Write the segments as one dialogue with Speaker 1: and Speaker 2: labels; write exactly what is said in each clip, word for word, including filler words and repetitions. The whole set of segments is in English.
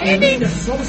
Speaker 1: Maybe.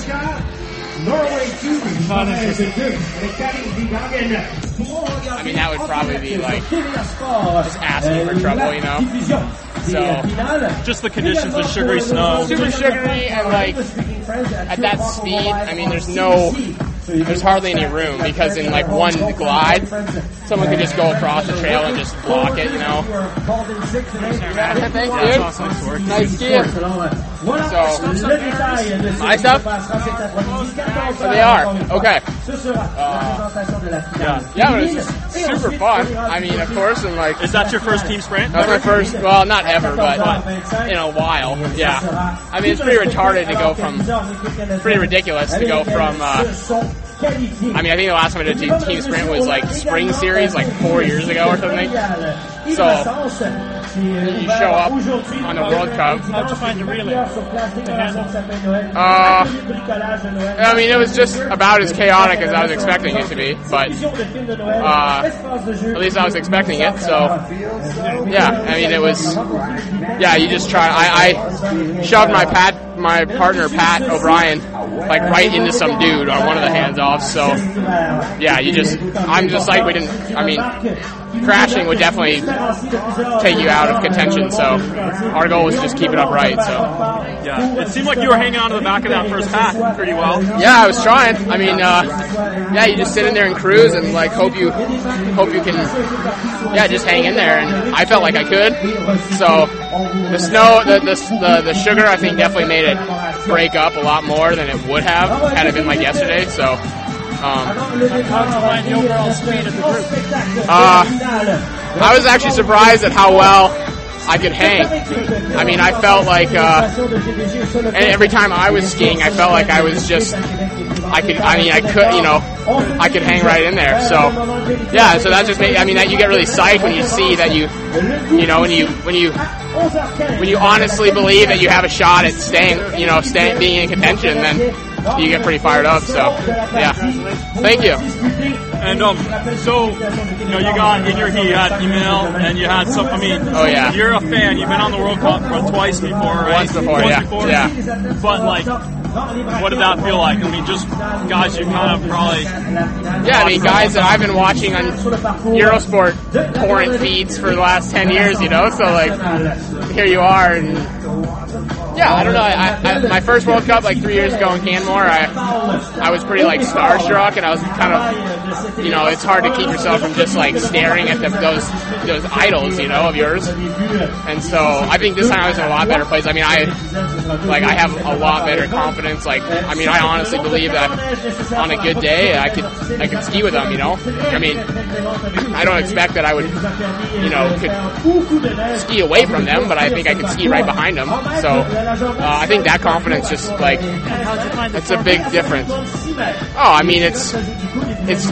Speaker 2: I mean, that would probably be like just asking for trouble, you know? So,
Speaker 3: just the conditions, the sugary snow.
Speaker 2: Super sugary, and like, at that speed, I mean, there's no, there's hardly any room, because in like one glide, someone could just go across the trail and just block it, you know? Yeah, thanks, dude.
Speaker 3: Yeah, awesome.
Speaker 2: Nice skiing. So, my stuff? Oh, they are. Okay. Uh,
Speaker 3: Yeah.
Speaker 2: yeah, but it's just super fun. I mean, of course, and like...
Speaker 3: Is that your first team sprint?
Speaker 2: That was my first, well, not ever, but in a while, yeah. I mean, it's pretty retarded to go from, pretty ridiculous to go from, uh, I mean, I think the last time I did a team sprint was like spring series, like four years ago or something. So, you show up on the World Cup.
Speaker 3: How'd you find the relay?
Speaker 2: Uh, I mean, it was just about as chaotic as I was expecting it to be, but uh, at least I was expecting it, so yeah, I mean, it was, yeah, you just try, I, I shoved my Pat, my partner Pat O'Brien, like right into some dude on one of the hands-offs, so yeah, you just, I'm just like, we didn't, I mean, crashing would definitely take you out of contention, so our goal was to just keep it upright, so.
Speaker 3: Yeah, it seemed like you were hanging on to the back of that first pack pretty well.
Speaker 2: Yeah, I was trying. I mean, uh, yeah, you just sit in there and cruise and like hope you, hope you can, yeah, just hang in there, and I felt like I could, so the snow, the, the, the, the sugar, I think definitely made it break up a lot more than it would have had it been like yesterday, so. Um,
Speaker 3: How did you find the overall speed of the group?
Speaker 2: Uh, I was actually surprised at how well I could hang. I mean, I felt like, uh, and every time I was skiing, I felt like I was just, I could, I mean, I could, you know, I could hang right in there. So, yeah, so that just made, I mean, that you get really psyched when you see that you, you know, when you, when you, when you honestly believe that you have a shot at staying, you know, staying, being in contention, then you get pretty fired up, so, yeah. Thank you.
Speaker 3: And, um, so, you know, you got in your heat, you had email, and you had some, I mean,
Speaker 2: oh, yeah.
Speaker 3: You're a fan, you've been on the World Cup for twice before, right?
Speaker 2: Once before,
Speaker 3: Once
Speaker 2: yeah.
Speaker 3: Before.
Speaker 2: Yeah.
Speaker 3: But, like, what did that feel like? I mean, just guys you kind of probably...
Speaker 2: Yeah, I mean, guys that I've been watching on Eurosport torrent feeds for the last ten years, you know, so, like, here you are, and... Yeah, I don't know. I, I, my first World Cup, like three years ago in Canmore, I I was pretty like starstruck, and I was kind of, you know, it's hard to keep yourself from just like staring at the, those those idols, you know, of yours. And so I think this time I was in a lot better place. I mean, I like I have a lot better confidence. Like, I mean, I honestly believe that on a good day, I could I could ski with them. You know, I mean, I don't expect that I would, you know, could ski away from them, but I think I could ski right behind them. So. Uh, I think that confidence just like it's a big difference. Oh, I mean it's it's.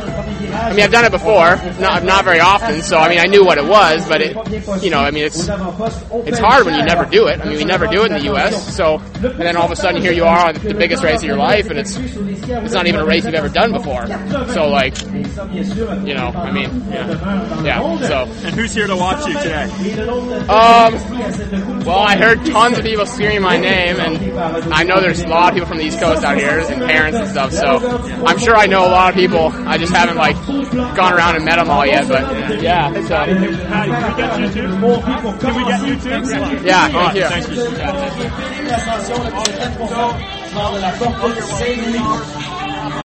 Speaker 2: I mean I've done it before, not not very often. So I mean I knew what it was, but it, you know, I mean it's it's hard when you never do it. I mean we never do it in the U S. So and then all of a sudden here you are on the biggest race of your life, and it's it's not even a race you've ever done before. So like, you know, I mean, yeah, yeah. So
Speaker 3: and who's here to watch you today?
Speaker 2: Um, well I heard tons of people screaming my name, and I know there's a lot of people from the East Coast out here and parents and stuff, so I'm sure I know a lot of people. I just haven't like gone around and met them all yet, but yeah. So.
Speaker 3: Can we get YouTube? Can we get YouTube?
Speaker 2: Yeah, thank you.
Speaker 3: Thank you.